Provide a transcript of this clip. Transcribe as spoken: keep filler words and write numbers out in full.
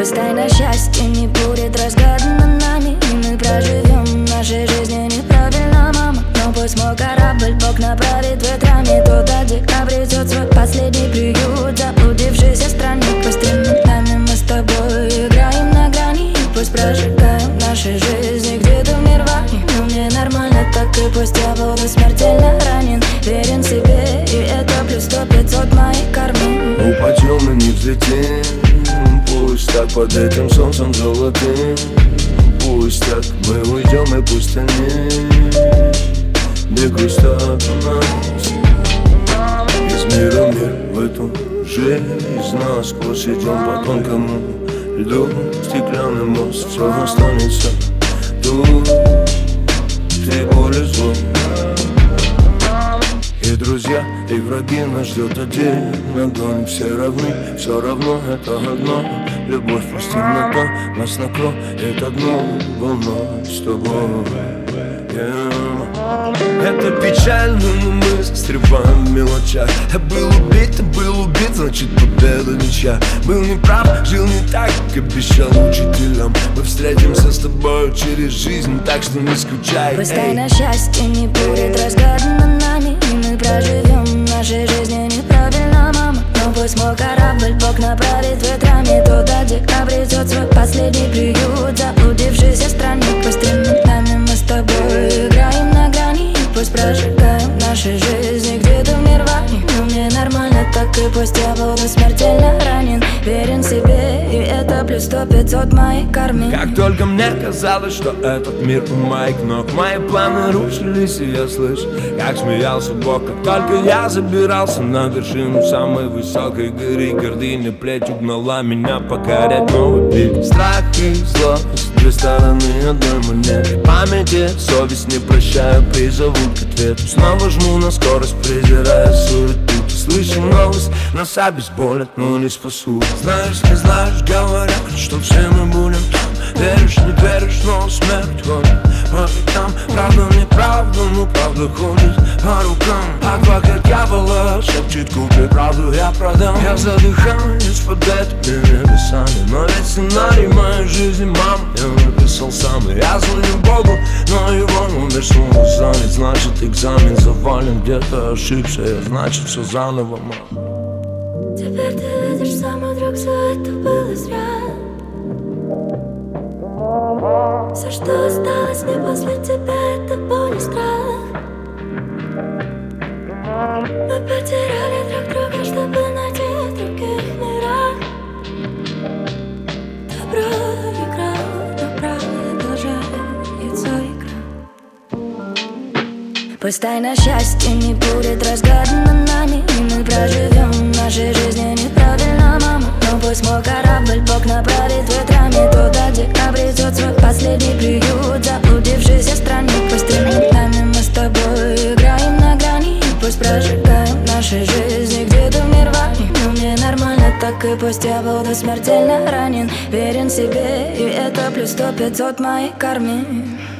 Пусть тайна счастья не будет разгадана нами, и мы проживем нашей жизни неправильно, мама. Но пусть мой корабль Бог направит ветрами туда, где обретет свой последний приют, заблудившийся странник. Пусть временами мы с тобой играем на грани, и пусть прожигаем наши жизни где-то в нирване. Но мне нормально так, и пусть я буду смертельно ранен, верен себе, и это плюс сто пятьсот моей кармы. Упадем и не взлетим, пусть так под этим солнцем золотым. Пусть так мы уйдем, и пусть они бегут от нас. Из мира в мир, в эту жизнь насквозь идем по тонкому льду. Стеклянный мост, все останется тут, ты более зло. И друзья, и враги нас ждет один огонь. Все равны, все равно это одно. Любовь пусть темнота нас накроет одну волной с тобой, yeah. Это печально, но мы застреваем в мелочах. Я был убит, ты был убит, значит победа ничья. Был неправ, жил не так, как обещал учителям. Мы встретимся с тобой через жизнь, так что не скучай. Пусть тайна счастья не будет разгадана нами, и мы проживем нашей жизни неправильно, мама. Но пусть мой корабль Бог направит ветрами туда, где обретет свой последний приют, заблудившийся странник. Пусть временами мы с тобой играем на грани, и пусть прожигаем наши жизни где-то в нирване. Но мне нормально так, и пусть я буду смертельно ранен, верен себе, и это плюс сто пятьсот моей карме. Как только мне казалось, что этот мир у моих ног, мои планы рушились, и я слышу, как смеялся Бог. Как только я забирался на вершину самой высокой горы, гордыня плетью гнала меня покорять новый пик. Страх и злость, две стороны одной монеты. Памяти, совесть не прощаю, призову к ответу. Снова жму на скорость, презирая суету. Слышу новость, нас обезболят, но не спасут. Знаешь, не знаешь, говорят, что все мы будем там. Веришь, не веришь, но смерть ходит по векам. Правда, неправда, но правда ходит по рукам. Адвокат дьявола шепчет, купи правду, я продам. Я задыхаюсь под этими небесами, но ведь сценарий моей жизни, мам, я написал сам. И я звоню Богу, но его номер снова занят. Значит, экзамен завален, где-то ошибся, я, значит, все заново, мам. Теперь ты видишь, самый друг, все это было зря. Все, что осталось мне после тебя, это боль и страх. Мы потеряли друг друга, чтобы найти в других мирах. Добро играл, добро продолжается игра. Пусть тайна счастья не будет разгадана нами, и мы проживем нашей жизни неправильно, мама. Но пусть мой корабль Бог направит ветрами туда, где обретет свой последний приют, заблудившийся странник. Пусть временами мы с тобой играем на грани, и пусть прожигаем наши жизни где-то в нирване. Но мне нормально так, и пусть я буду смертельно ранен, верен себе, и это плюс сто пятьсот моей карме.